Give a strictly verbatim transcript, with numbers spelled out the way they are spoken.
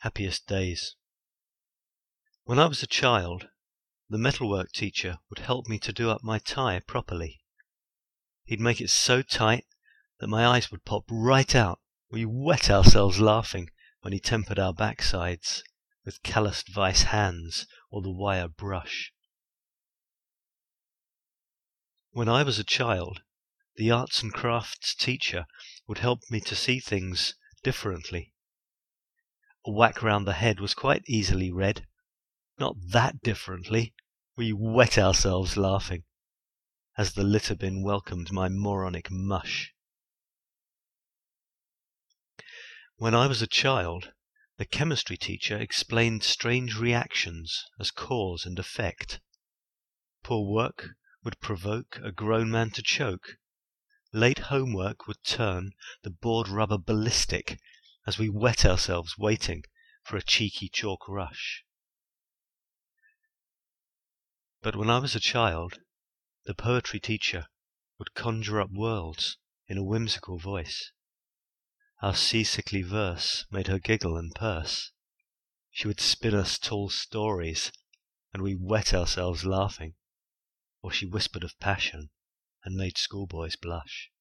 Happiest days. When I was a child, the metalwork teacher would help me to do up my tie properly. He'd make it so tight that my eyes would pop right out. We wet ourselves laughing when he tempered our backsides with calloused vice hands or the wire brush. When I was a child, the arts and crafts teacher would help me to see things differently. A whack round the head was quite easily read. Not that differently. We wet ourselves laughing as the litter bin welcomed my moronic mush. When I was a child, the chemistry teacher explained strange reactions as cause and effect. Poor work would provoke a grown man to choke. Late homework would turn the board rubber ballistic as we wet ourselves waiting for a cheeky chalk rush. But when I was a child, the poetry teacher would conjure up worlds in a whimsical voice. Our seasickly verse made her giggle and purse. She would spin us tall stories, and we wet ourselves laughing, or she whispered of passion and made schoolboys blush.